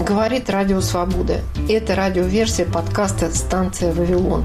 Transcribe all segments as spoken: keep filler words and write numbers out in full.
Говорит Радио Свобода. Это радиоверсия подкаста «Станция Вавилон».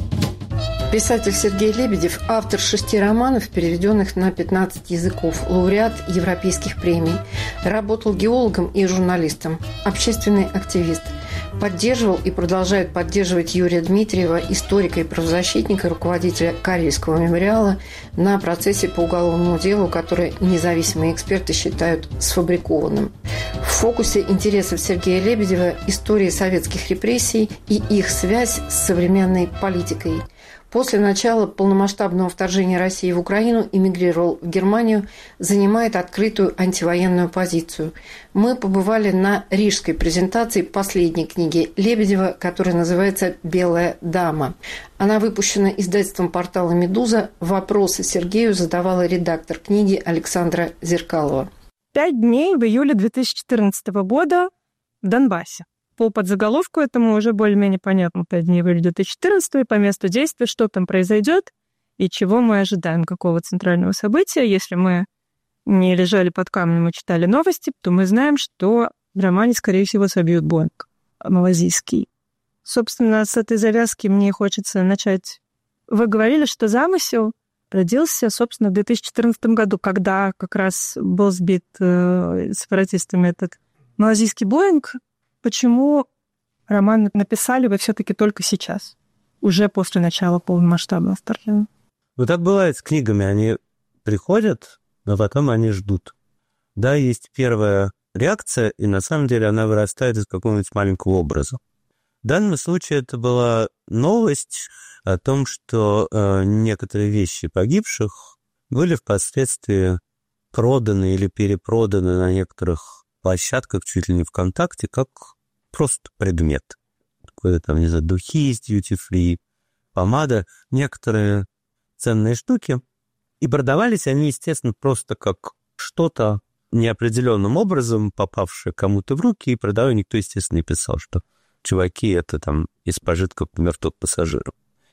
Писатель Сергей Лебедев – автор шести романов, переведенных на пятнадцать языков, лауреат европейских премий. Работал геологом и журналистом, общественный активист. Поддерживал и продолжает поддерживать Юрия Дмитриева, историка и правозащитника, руководителя Карельского мемориала, на процессе по уголовному делу, которое независимые эксперты считают сфабрикованным. В фокусе интересов Сергея Лебедева истории советских репрессий и их связь с современной политикой. После начала полномасштабного вторжения России в Украину эмигрировал в Германию, занимает открытую антивоенную позицию. Мы побывали на рижской презентации последней книги Лебедева, которая называется «Белая дама». Она выпущена издательством портала «Медуза». Вопросы Сергею задавала редактор книги Александра Зеркалова. Пять дней в июле две тысячи четырнадцатого года в Донбассе. По подзаголовку этому уже более-менее понятно. Пять дней в июле две тысячи четырнадцатого, и по месту действия, что там произойдет и чего мы ожидаем, какого центрального события. Если мы не лежали под камнем и читали новости, то мы знаем, что в романе, скорее всего, собьют Боинг малазийский. Собственно, с этой завязки мне хочется начать. Вы говорили, что замысел родился, собственно, в две тысячи четырнадцатом году, когда как раз был сбит э, сепаратистами этот малазийский Боинг. Почему роман написали вы все-таки только сейчас, уже после начала полномасштабного вторжения? Вот так бывает с книгами. Они приходят, но потом они ждут. Да, есть первая реакция, и на самом деле она вырастает из какого-нибудь маленького образа. В данном случае это была новость о том, что э, некоторые вещи погибших были впоследствии проданы или перепроданы на некоторых площадках, чуть ли не ВКонтакте, как просто предмет. Какой-то там, не знаю, духи из duty-free, помада, некоторые ценные штуки. И продавались они, естественно, просто как что-то неопределенным образом, попавшее кому-то в руки, и продавая, никто, естественно, не писал, что чуваки, это там из пожитков мертвых пассажиров.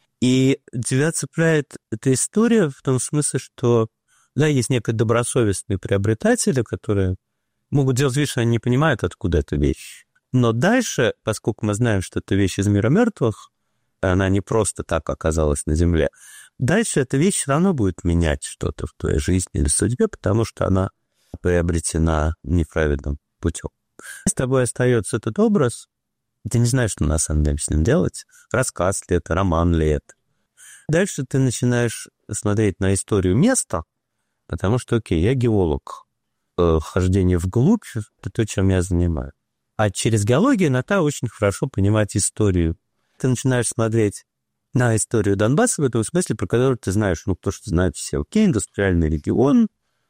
И тебя цепляет эта история в том смысле, что, да, есть некие добросовестные приобретатели, которые могут делать вещи, они не понимают, откуда эта вещь. Но дальше, поскольку мы знаем, что это вещь из мира мертвых, она не просто так оказалась на земле, дальше эта вещь все равно будет менять что-то в твоей жизни или судьбе, потому что она приобретена неправедным путем. С тобой остается этот образ, ты не знаешь, что на самом деле с ним делать, рассказ ли это, роман ли это. Дальше ты начинаешь смотреть на историю места, потому что, окей, я геолог, хождение вглубь — это то, чем я занимаюсь. А через геологию иногда очень хорошо понимать историю. Ты начинаешь смотреть на историю Донбасса в этом смысле, про которую ты знаешь, ну, то, что знают все. Окей, индустриальный регион,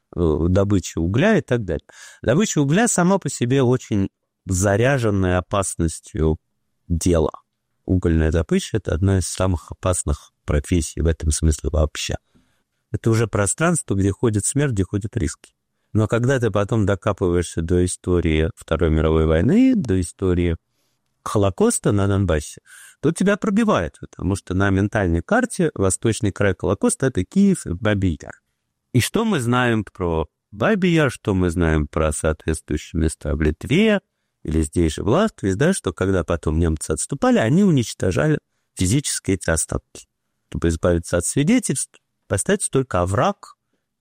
добыча угля и так далее. Добыча угля сама по себе очень заряженная опасностью дело. Угольная добыча — это одна из самых опасных профессий в этом смысле вообще. Это уже пространство, где ходит смерть, где ходят риски. Но когда ты потом докапываешься до истории Второй мировой войны, до истории Холокоста на Донбассе, то тебя пробивает, потому что на ментальной карте восточный край Холокоста — это Киев и Бабий Яр. И что мы знаем про Бабий Яр, что мы знаем про соответствующие места в Литве или здесь же в Латвии, да, что когда потом немцы отступали, они уничтожали физически эти остатки. Чтобы избавиться от свидетельств, поставить только овраг,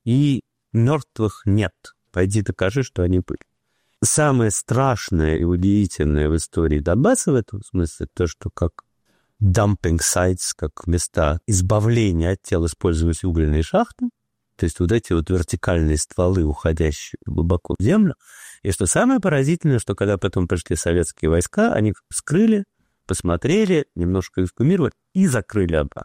и мертвых нет. Пойди докажи, что они были. Самое страшное и удивительное в истории Донбасса в этом смысле то, что как dumping sites, как места избавления от тел использовались угольные шахты, то есть вот эти вот вертикальные стволы, уходящие глубоко в землю. И что самое поразительное, что когда потом пришли советские войска, они вскрыли, посмотрели, немножко эксгумировали и закрыли обратно.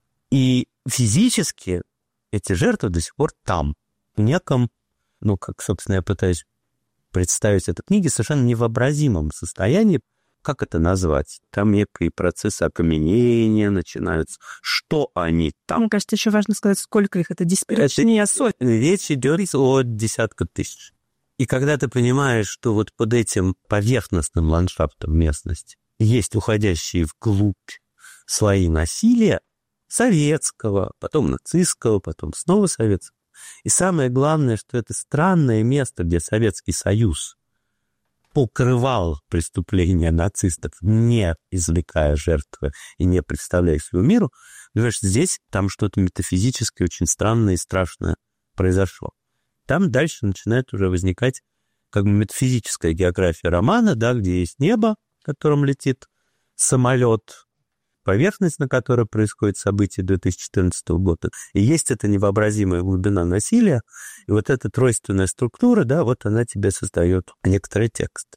И физически эти жертвы до сих пор там, в неком, ну, как, собственно, я пытаюсь представить это в книге, совершенно невообразимом состоянии. Как это назвать? Там некие процессы окаменения начинаются. Что они там? Мне кажется, еще важно сказать, сколько их. Это десятки, а сотни. Речь идет о десятках тысяч. И когда ты понимаешь, что вот под этим поверхностным ландшафтом местности есть уходящие вглубь слои насилия, советского, потом нацистского, потом снова советского. И самое главное, что это странное место, где Советский Союз покрывал преступления нацистов, не извлекая жертвы и не представляя их всему миру, понимаешь, здесь там что-то метафизическое, очень странное и страшное произошло. Там дальше начинает уже возникать как бы метафизическая география романа, да, где есть небо, в котором летит самолет, поверхность, на которой происходит событие две тысячи четырнадцатого года, и есть эта невообразимая глубина насилия, и вот эта тройственная структура, да, вот она тебе создает некоторый текст.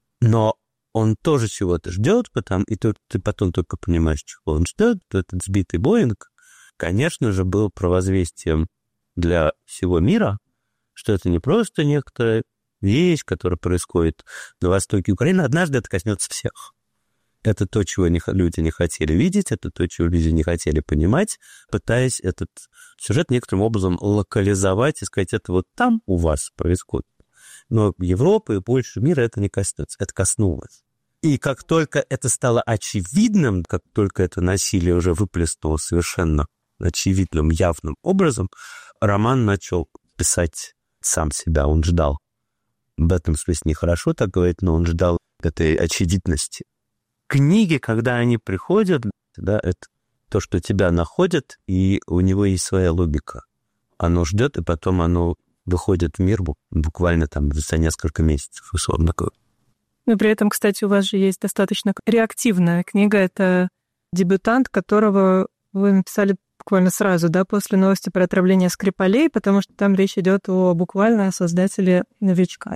Но он тоже чего-то ждет, потому, и ты, ты потом только понимаешь, чего он ждет. Этот сбитый Боинг, конечно же, был провозвестием для всего мира, что это не просто некоторая вещь, которая происходит на востоке Украины. Однажды это коснется всех. Это то, чего не, люди не хотели видеть, это то, чего люди не хотели понимать, пытаясь этот сюжет некоторым образом локализовать и сказать, это вот там у вас происходит. Но Европы и больше мира это не коснется, это коснулось. И как только это стало очевидным, как только это насилие уже выплеснуло совершенно очевидным, явным образом, роман начал писать сам себя, он ждал. В этом смысле нехорошо так говорить, но он ждал этой очевидности. Книги, когда они приходят, да, это то, что тебя находят, и у него есть своя логика. Оно ждет, и потом оно выходит в мир буквально там за несколько месяцев, условно говоря. Но при этом, кстати, у вас же есть достаточно реактивная книга. Это «Дебютант», которого вы написали буквально сразу, да, после новости про отравление Скрипалей, потому что там речь идет о буквально о создателе «Новичка».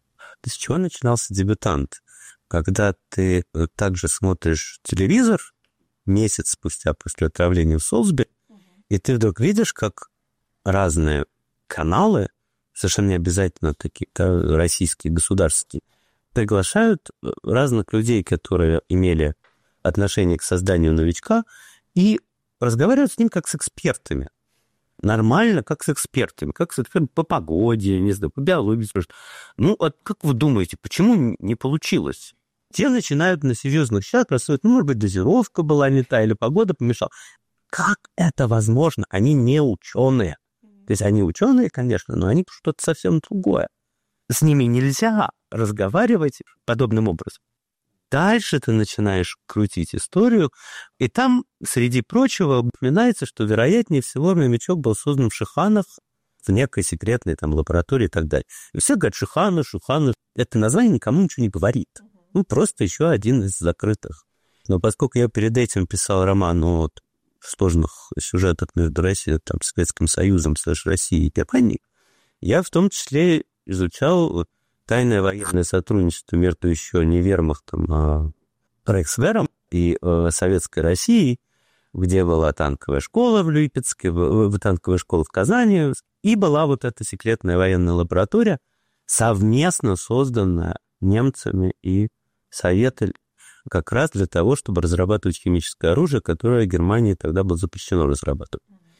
С чего начинался «Дебютант»? Когда ты также смотришь телевизор месяц спустя после отравления в Солсбери, uh-huh. и ты вдруг видишь, как разные каналы, совершенно не обязательно такие, да, российские, государственные, приглашают разных людей, которые имели отношение к созданию «Новичка», и разговаривают с ним как с экспертами. Нормально, как с экспертами, как с экспертами по погоде, не знаю, по биологии. Ну, вот как вы думаете, почему не получилось? Те начинают на серьезных щах рассуждать, ну, может быть, дозировка была не та или погода помешала. Как это возможно? Они не ученые. То есть они ученые, конечно, но они что-то совсем другое. С ними нельзя разговаривать подобным образом. Дальше ты начинаешь крутить историю, и там, среди прочего, упоминается, что, вероятнее всего, «Новичок» был создан в Шиханах, в некой секретной там лаборатории и так далее. И все говорят «Шиханы», «Шуханы». Это название никому ничего не говорит. Ну, просто еще один из закрытых. Но поскольку я перед этим писал роман о сложных сюжетах между Россией, там, Советским Союзом, слэш Россией и Германией, я в том числе изучал тайное военное сотрудничество между еще не вермахтом, а Рейхсвером и э, Советской Россией, где была танковая школа в Липецке, в, в, танковая школа в Казани, и была вот эта секретная военная лаборатория, совместно созданная немцами и Советом, как раз для того, чтобы разрабатывать химическое оружие, которое Германии тогда было запрещено разрабатывать.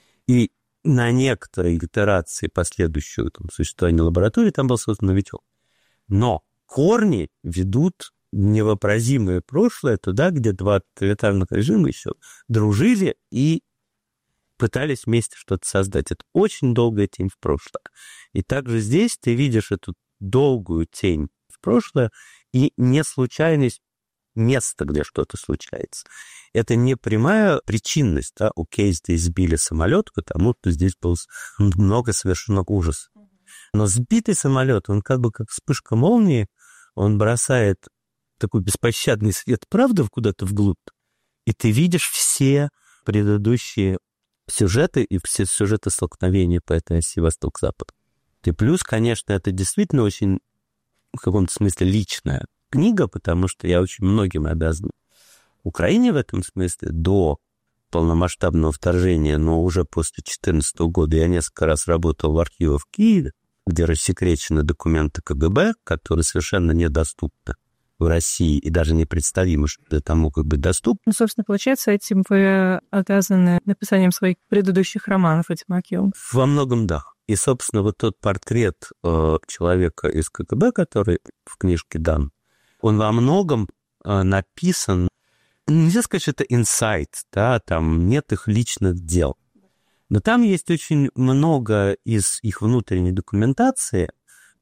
И на некоторые итерации последующего там, существования лаборатории там был создан «Новичок». Но корни ведут невообразимое прошлое туда, где два тоталитарных режима еще дружили и пытались вместе что-то создать. Это очень долгая тень в прошлое. И также здесь ты видишь эту долгую тень в прошлое и не случайность места, где что-то случается. Это не прямая причинность. Да? Окей, здесь сбили самолет, потому что здесь было много совершено ужасов. Но сбитый самолет, он как бы как вспышка молнии, он бросает такой беспощадный свет правды куда-то вглубь, и ты видишь все предыдущие сюжеты и все сюжеты столкновения по этой оси Восток-Запад. И плюс, конечно, это действительно очень в каком-то смысле личная книга, потому что я очень многим обязан Украине в этом смысле до полномасштабного вторжения, но уже после две тысячи четырнадцатого года я несколько раз работал в архивах в Киеве, где рассекречены документы КГБ, которые совершенно недоступны в России и даже непредставимы, что это могут быть доступны. Ну, собственно, получается, этим вы обязаны написанием своих предыдущих романов, этим архивом. Во многом да. И, собственно, вот тот портрет э, человека из КГБ, который в книжке дан, он во многом э, написан, нельзя сказать, что это инсайт, да, там нет их личных дел. Но там есть очень много из их внутренней документации,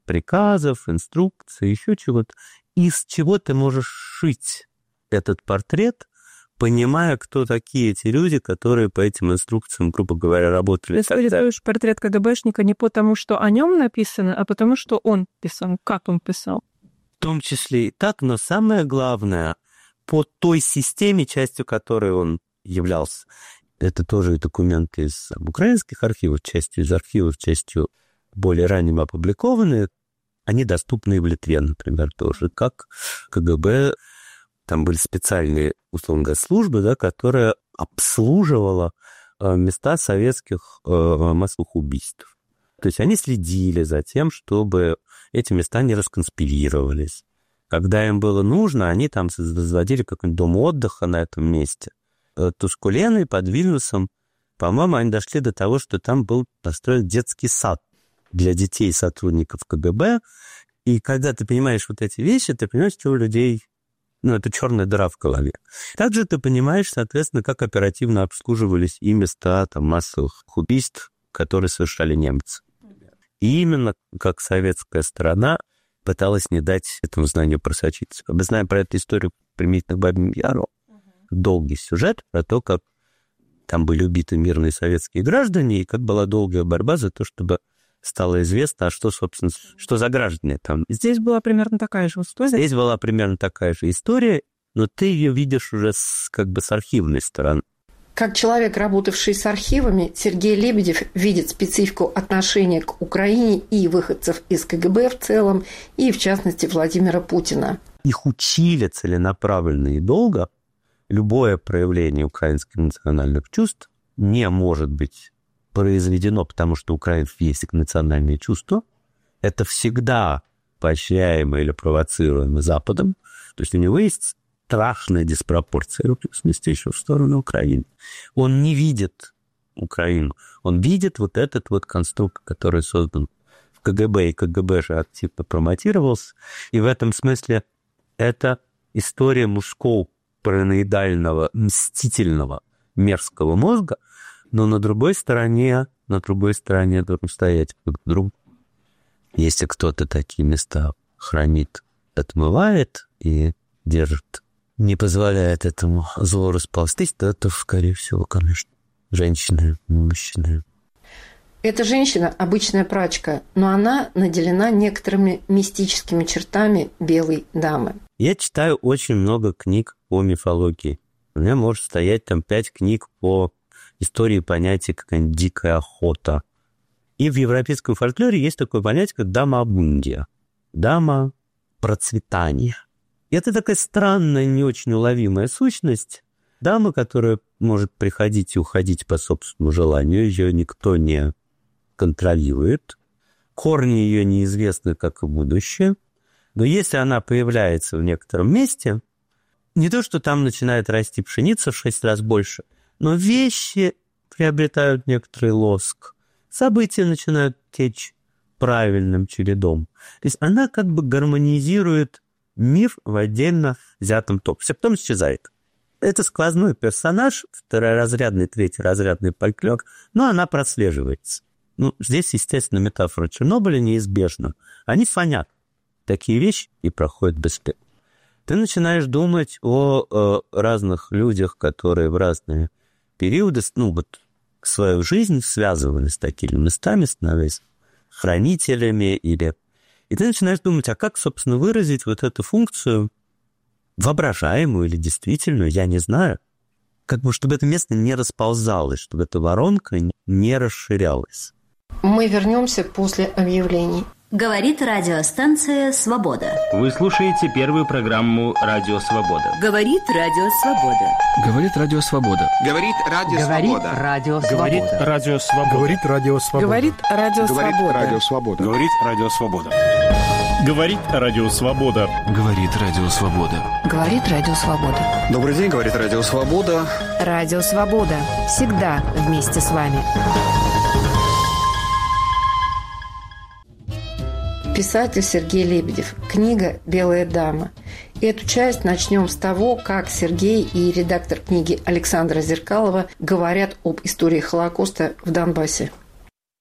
приказов, инструкций, еще чего-то. Из чего ты можешь шить этот портрет, понимая, кто такие эти люди, которые по этим инструкциям, грубо говоря, работали. Ты рисуешь портрет КГБшника не потому, что о нем написано, а потому, что он писал, как он писал. В том числе и так, но самое главное, по той системе, частью которой он являлся. Это тоже документы из украинских архивов, частью из архивов, частью более ранним опубликованные. Они доступны и в Литве, например, тоже, как КГБ. Там были специальные, условно говоря, службы, да, которая обслуживала места советских массовых убийств. То есть они следили за тем, чтобы эти места не расконспирировались. Когда им было нужно, они там возводили какой-нибудь дом отдыха на этом месте. Тускуленой под Вильнюсом, по-моему, они дошли до того, что там был построен детский сад для детей сотрудников КГБ. И когда ты понимаешь вот эти вещи, ты понимаешь, что у людей... Ну, это черная дыра в голове. Также ты понимаешь, соответственно, как оперативно обслуживались и места там, массовых убийств, которые совершали немцы. И именно как советская сторона пыталась не дать этому знанию просочиться. Мы знаем про эту историю применительно к Бабьему Яру. Долгий сюжет про то, как там были убиты мирные советские граждане, и как была долгая борьба за то, чтобы стало известно, а что, собственно, что за граждане там. Здесь была примерно такая же история. Здесь была примерно такая же история, но ты ее видишь уже с, как бы с архивной стороны. Как человек, работавший с архивами, Сергей Лебедев видит специфику отношения к Украине и выходцев из КГБ в целом, и, в частности, Владимира Путина. Их учили целенаправленно и долго. Любое проявление украинских национальных чувств не может быть произведено, потому что у украинцев есть национальные чувства. Это всегда поощряемо или провоцируемо Западом. То есть у него есть страшная диспропорция репрессивности еще в сторону Украины. Он не видит Украину. Он видит вот этот вот конструкт, который создан в КГБ, и КГБ же активно промотировался. И в этом смысле это история мужского параноидального, мстительного, мерзкого мозга, но на другой стороне, на другой стороне должен стоять друг друг. Если кто-то такие места хранит, отмывает и держит, не позволяет этому злу расползтись, то это, скорее всего, конечно, женщины, мужчины. Эта женщина – обычная прачка, но она наделена некоторыми мистическими чертами белой дамы. Я читаю очень много книг по мифологии. У меня может стоять там пять книг по истории понятия какая-нибудь дикая охота. И в европейском фольклоре есть такое понятие, как дама абундия. Дама процветания. И это такая странная, не очень уловимая сущность. Дама, которая может приходить и уходить по собственному желанию. Ее никто не контролирует. Корни ее неизвестны, как и будущее. Но если она появляется в некотором месте, не то, что там начинает расти пшеница в шесть раз больше, но вещи приобретают некоторый лоск, события начинают течь правильным чередом. То есть она как бы гармонизирует мир в отдельно взятом топосе, а потом исчезает. Это сквозной персонаж, второразрядный, третьеразрядный фольклор, но она прослеживается. Ну, здесь, естественно, метафора Чернобыля неизбежна. Они фонят такие вещи и проходят бесследно. Ты начинаешь думать о, о разных людях, которые в разные периоды, ну, вот, свою жизнь связывали с такими местами, становясь хранителями или... И ты начинаешь думать, а как, собственно, выразить вот эту функцию, воображаемую или действительную, я не знаю, как бы, чтобы это место не расползалось, чтобы эта воронка не расширялась. Мы вернемся после объявлений. Говорит радиостанция «Свобода». Вы слушаете первую программу «Радио Свобода». Говорит Радио Свобода. Говорит Радио Свобода. Говорит Радио Свобода. Говорит Радио Свобода. Говорит Радио Свобода. Говорит Радио Свобода. Говорит Радио Свобода. Говорит Радио Свобода. Говорит Радио Свобода. Говорит Радио Свобода. Добрый день, говорит Радио Свобода. Радио Свобода. Всегда вместе с вами. Писатель Сергей Лебедев. Книга «Белая дама». Эту часть начнем с того, как Сергей и редактор книги Александра Зеркалова говорят об истории Холокоста в Донбассе.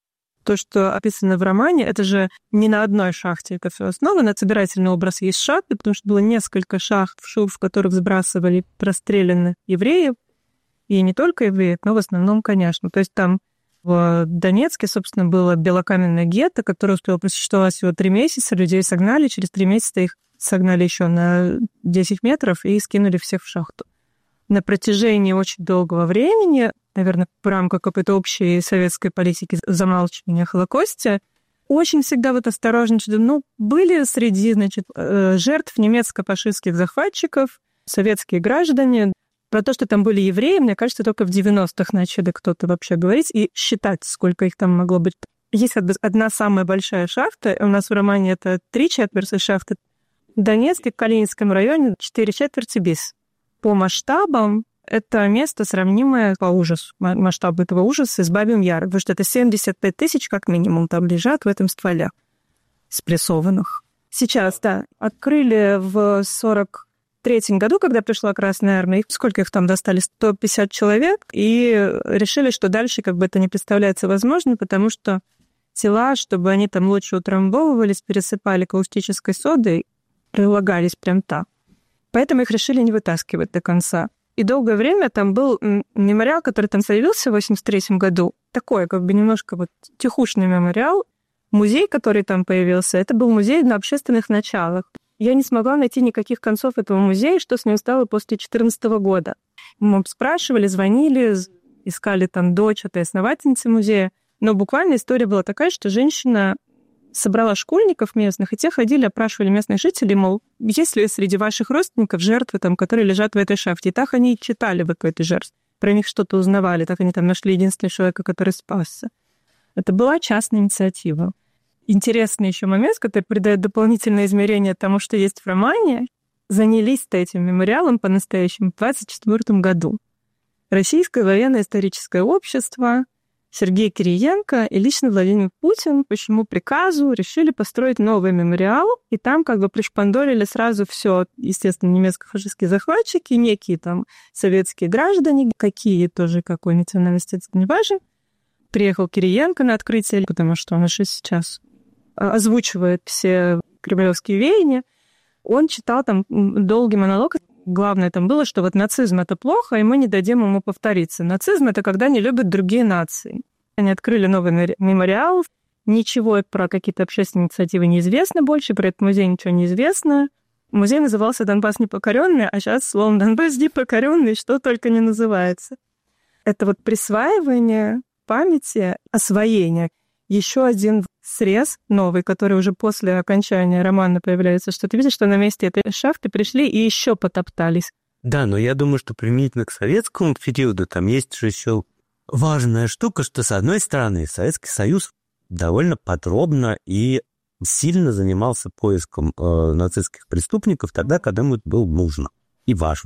То, что описано в романе, это же не на одной шахте это все основано. Собирательный образ есть шахты, потому что было несколько шахт, в которых сбрасывали расстрелянных евреев. И не только евреев, но в основном, конечно. То есть там в Донецке, собственно, было белокаменное гетто, которое успело просуществовать всего три месяца. Людей согнали, через три месяца их согнали еще на десять метров и скинули всех в шахту. На протяжении очень долгого времени, наверное, в рамках какой-то общей советской политики замалчивания о Холокосте, очень всегда вот осторожничали. Ну, были среди, значит, жертв немецко-фашистских захватчиков советские граждане. Про то, что там были евреи, мне кажется, только в девяностых начали кто-то вообще говорить и считать, сколько их там могло быть. Есть одна самая большая шахта, у нас в романе это три четверти шахты. В Донецке, в Калининском районе четыре четверти bis. По масштабам это место сравнимое по ужасу, масштабу этого ужаса с Бабьим Яром, потому что это семьдесят пять тысяч как минимум там лежат в этом стволе спрессованных. Сейчас, да, открыли в сорок третьем году, когда пришла Красная Армия, сколько их там достали? сто пятьдесят человек, и решили, что дальше как бы это не представляется возможным, потому что тела, чтобы они там лучше утрамбовывались, пересыпали каустической содой, прилагались прям так. Поэтому их решили не вытаскивать до конца. И долгое время там был мемориал, который там появился в восемьдесят третьем году. Такой, как бы немножко вот тихушный мемориал. Музей, который там появился, это был музей на общественных началах. Я не смогла найти никаких концов этого музея, что с ним стало после две тысячи четырнадцатого года. Мы спрашивали, звонили, искали там дочь этой основательницы музея. Но буквально история была такая, что женщина собрала школьников местных, и те ходили, опрашивали местных жителей, мол, есть ли среди ваших родственников жертвы, там, которые лежат в этой шахте. И так они читали вот в этой жертве. Про них что-то узнавали, так они там нашли единственного человека, который спасся. Это была частная инициатива. Интересный еще момент, который придает дополнительное измерение тому, что есть в романе. Занялись-то этим мемориалом по-настоящему в двадцать четвёртом году. Российское военно-историческое общество, Сергей Кириенко и лично Владимир Путин по чьему приказу решили построить новый мемориал, и там как бы пришпандорили сразу все, естественно, немецко-фашистские захватчики, некие там советские граждане, какие тоже, какой национальности, это не важно. Приехал Кириенко на открытие, потому что он еще сейчас озвучивает все кремлевские веяния. Он читал там долгий монолог. Главное там было, что вот нацизм — это плохо, и мы не дадим ему повториться. Нацизм — это когда не любят другие нации. Они открыли новый мемориал. Ничего про какие-то общественные инициативы неизвестно больше, про этот музей ничего не известно. Музей назывался «Донбасс непокоренный», а сейчас словом «Донбасс непокоренный» что только не называется. Это вот присваивание памяти, освоение. Еще один срез новый, который уже после окончания романа появляется, что ты видишь, что на месте этой шахты пришли и еще потоптались. Да, но я думаю, что применительно к советскому периоду там есть же еще важная штука, что, с одной стороны, Советский Союз довольно подробно и сильно занимался поиском э, нацистских преступников тогда, когда ему это было нужно и важно.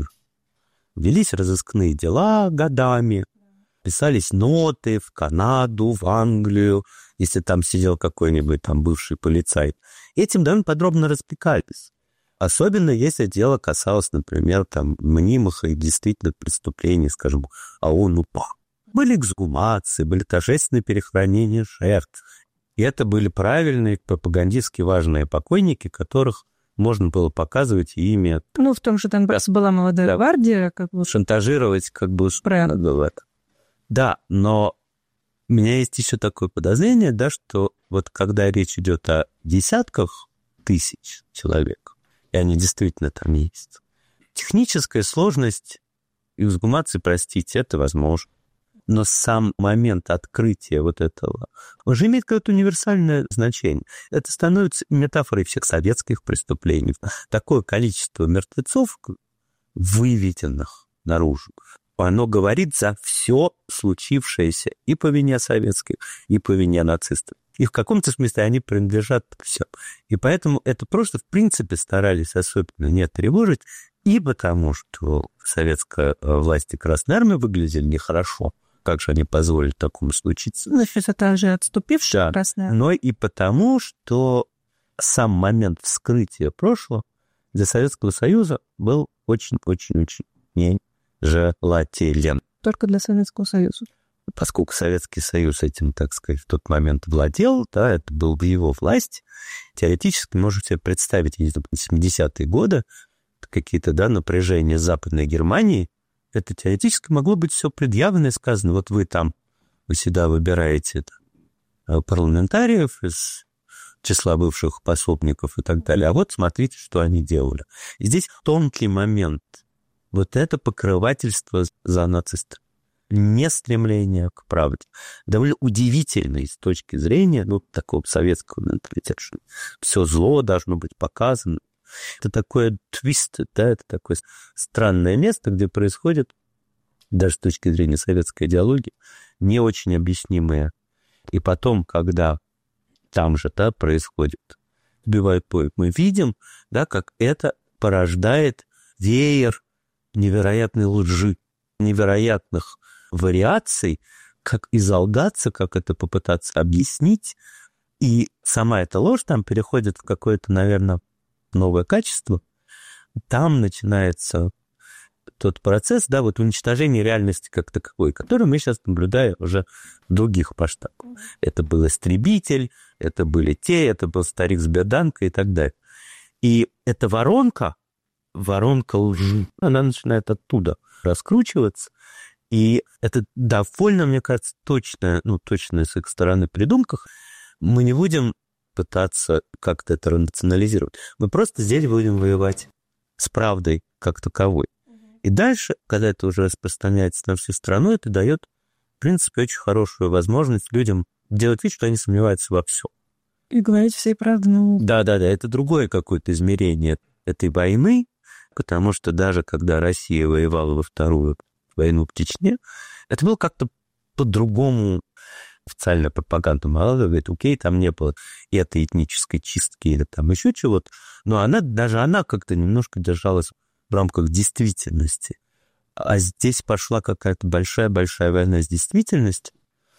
Велись разыскные дела годами, писались ноты в Канаду, в Англию, если там сидел какой-нибудь там бывший полицай. Этим довольно подробно развлекались. Особенно если дело касалось, например, там мнимых и действительно преступлений, скажем, ОУН-УПА. Были эксгумации, были торжественные перехоронения жертв. И это были правильные, пропагандистски важные покойники, которых можно было показывать и ими... Ну, в том же Донбассе была молодая гвардия, как бы... Шантажировать, как бы... Правильно. Да, но у меня есть еще такое подозрение, да, что вот когда речь идет о десятках тысяч человек, и они действительно там есть, техническая сложность эксгумации, простите, это возможно. Но сам момент открытия вот этого уже имеет какое-то универсальное значение. Это становится метафорой всех советских преступлений. Такое количество мертвецов, выведенных наружу, оно говорит за все случившееся и по вине советских, и по вине нацистов. И в каком-то смысле они принадлежат всем. И поэтому это просто, в принципе, старались особенно не тревожить, и потому что советская власть и Красная Армия выглядели нехорошо. Как же они позволили такому случиться? Значит, это же отступившая да. Красная. Но и потому, что сам момент вскрытия прошлого для Советского Союза был очень-очень-очень нежелателен. Только для Советского Союза. поскольку Советский Союз этим, так сказать, в тот момент владел, да, это был в его власти, теоретически можете себе представить, если семидесятые годы, какие-то, да, напряжения Западной Германии, это теоретически могло быть все предъявлено и сказано, вот вы там, вы сюда выбираете это, парламентариев из числа бывших пособников и так далее, а вот смотрите, что они делали. И здесь тонкий момент. Вот это покрывательство за нацистов. Не стремление к правде. Довольно удивительно с точки зрения, ну, такого советского менталитета, что все зло должно быть показано. Это такое твист, да, это такое странное место, где происходит, даже с точки зрения советской идеологии, не очень объяснимые. И потом, когда там же, да, происходит, убивают поезд, мы видим, да, как это порождает веер невероятной лжи, невероятных вариаций, как изолгаться, как это попытаться объяснить. И сама эта ложь там переходит в какое-то, наверное, новое качество. Там начинается тот процесс, да, вот уничтожения реальности как таковой, который мы сейчас наблюдаем уже в других масштабах. Это был истребитель, это были те, это был старик с берданкой и так далее. И эта воронка, воронка лжи, она начинает оттуда раскручиваться. И это довольно, мне кажется, точная, ну, точная с их стороны придумка. Мы не будем пытаться как-то это рационализировать. Мы просто здесь будем воевать с правдой как таковой. И дальше, когда это уже распространяется на всю страну, это дает, в принципе, очень хорошую возможность людям делать вид, что они сомневаются во всем. И говорить всей правды. Ну... Да-да-да, это другое какое-то измерение этой войны, потому что даже когда Россия воевала во вторую войну в Чечне, это было как-то по-другому. Официальная пропаганда молодая говорит, окей, там не было и этой этнической чистки или там еще чего-то, но она, даже она как-то немножко держалась в рамках действительности. А здесь пошла какая-то большая-большая война с действительностью.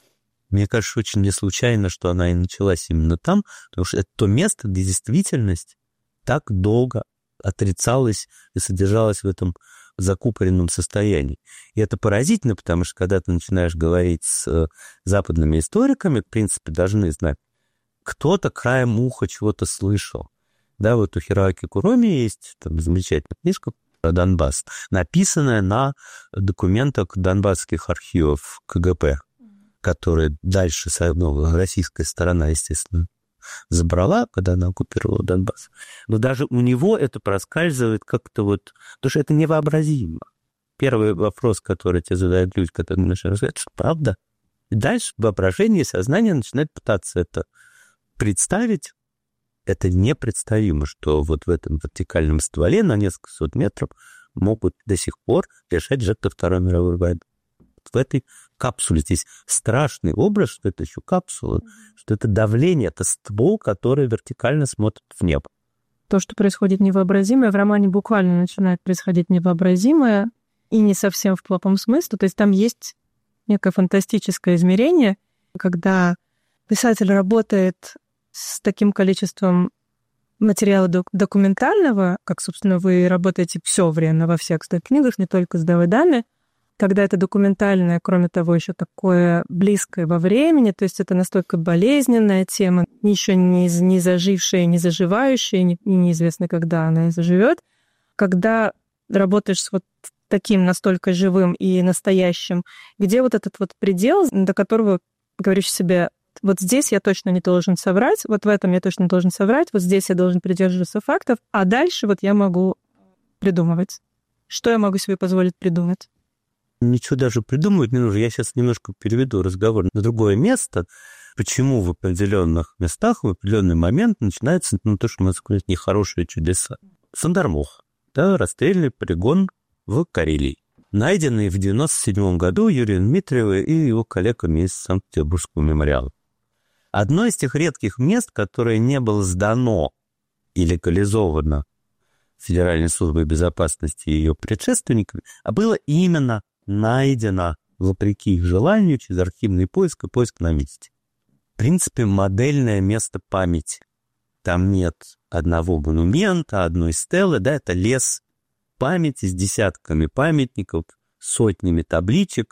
Мне кажется, очень не случайно, что она и началась именно там, потому что это то место, где действительность так долго отрицалась и содержалась в этом закупоренном состоянии. И это поразительно, потому что когда ты начинаешь говорить с западными историками, в принципе, должны знать, кто-то краем уха чего-то слышал. Да, вот у Хироаки Куроми есть там замечательная книжка про Донбасс, написанная на документах донбасских архивов КГБ, которые дальше, ну, российская сторона, естественно, забрала, когда она оккупировала Донбасс. Но даже у него это проскальзывает как-то вот... Потому что это невообразимо. Первый вопрос, который тебе задают люди, когда начинаешь рассказать, это правда. И дальше воображение и сознание начинает пытаться это представить. Это непредставимо, что вот в этом вертикальном стволе на несколько сот метров могут до сих пор лежать жертвы Второй мировой войны. В этой капсуле здесь страшный образ, что это еще капсула, что это давление, это ствол, который вертикально смотрит в небо. То, что происходит невообразимое, в романе буквально начинает происходить невообразимое, и не совсем в плохом смысле. То есть там есть некое фантастическое измерение, когда писатель работает с таким количеством материала документального, как, собственно, вы работаете все время во всех книгах, не только с Давыдами, когда это документальное, кроме того, еще такое близкое во времени, то есть это настолько болезненная тема, еще не, не зажившая, не заживающая, и неизвестно, когда она заживет. Когда работаешь с вот таким настолько живым и настоящим, где вот этот вот предел, до которого говоришь себе, вот здесь я точно не должен соврать, вот в этом я точно не должен соврать, вот здесь я должен придерживаться фактов, а дальше вот я могу придумывать. Что я могу себе позволить придумать? Ничего даже придумывать не нужно. Я сейчас немножко переведу разговор на другое место. Почему в определенных местах в определенный момент начинается, ну, то, что мы сказали, нехорошие чудеса. Сандармох, да, расстрельный полигон в Карелии, найденный в девяносто седьмом году Юрием Дмитриевым и его коллегами из Санкт-Петербургского мемориала. Одно из тех редких мест, которое не было сдано и легализовано Федеральной службой безопасности и ее предшественниками, а было именно найдено, вопреки их желанию, через архивный поиск и поиск на месте. В принципе, модельное место памяти. Там нет одного монумента, одной стелы, да, это лес памяти с десятками памятников, сотнями табличек,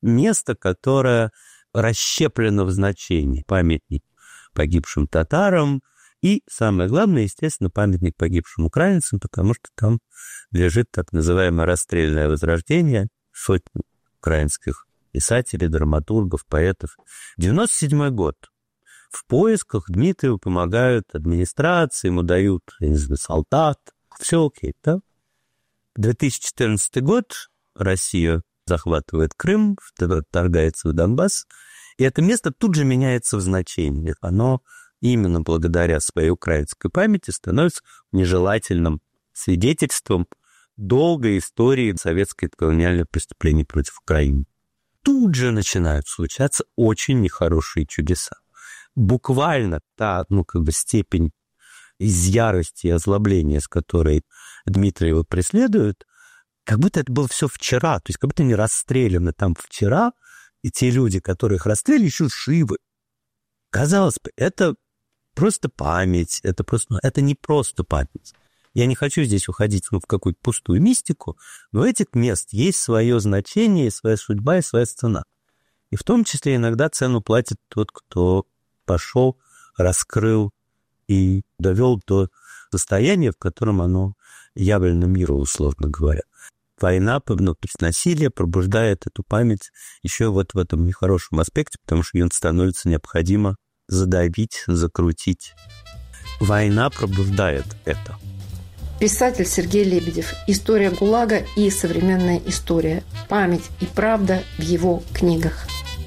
место, которое расщеплено в значении. Памятник погибшим татарам и, самое главное, естественно, памятник погибшим украинцам, потому что там лежит так называемое расстрельное возрождение сотни украинских писателей, драматургов, поэтов. девяносто седьмой год. В поисках Дмитрию помогают администрации, ему дают, я не знаю, солдат. Все окей, да? две тысячи четырнадцатый год. Россия захватывает Крым, вторгается в Донбасс. И это место тут же меняется в значении. Оно именно благодаря своей украинской памяти становится нежелательным свидетельством долгой истории советской колониальных преступлений против Украины. Тут же начинают случаться очень нехорошие чудеса. Буквально та, ну, как бы степень из ярости и озлобления, с которой Дмитрий его преследует, как будто это было все вчера, то есть как будто они расстреляны там вчера, и те люди, которые их расстреляли, еще живы. Казалось бы, это просто память, это просто, ну, это не просто память. Я не хочу здесь уходить ну, в какую-то пустую мистику, но у этих мест есть свое значение, своя судьба и своя цена. И в том числе иногда цену платит тот, кто пошел, раскрыл и довел до состояния, в котором оно явлено миру, условно говоря. Война, ну, то есть насилие пробуждает эту память еще вот в этом нехорошем аспекте, потому что ее становится необходимо задавить, закрутить. Война пробуждает это. Писатель Сергей Лебедев. История ГУЛАГа и современная история. Память и правда в его книгах.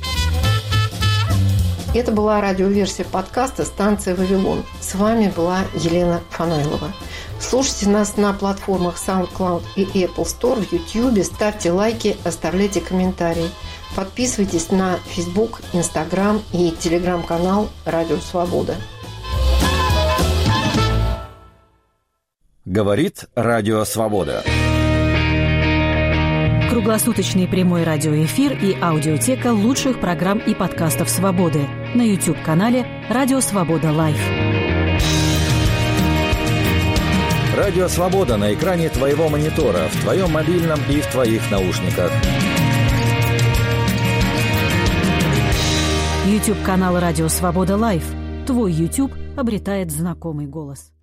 Это была радиоверсия подкаста «Станция Вавилон». С вами была Елена Фанайлова. Слушайте нас на платформах SoundCloud и Apple Store, в YouTube, ставьте лайки, оставляйте комментарии. Подписывайтесь на Facebook, Instagram и Telegram-канал «Радио Свобода». Говорит Радио Свобода. Круглосуточный прямой радиоэфир и аудиотека лучших программ и подкастов «Свободы» на YouTube-канале «Радио Свобода Лайв». Радио Свобода на экране твоего монитора, в твоем мобильном и в твоих наушниках. YouTube-канал «Радио Свобода Лайв». Твой YouTube обретает знакомый голос.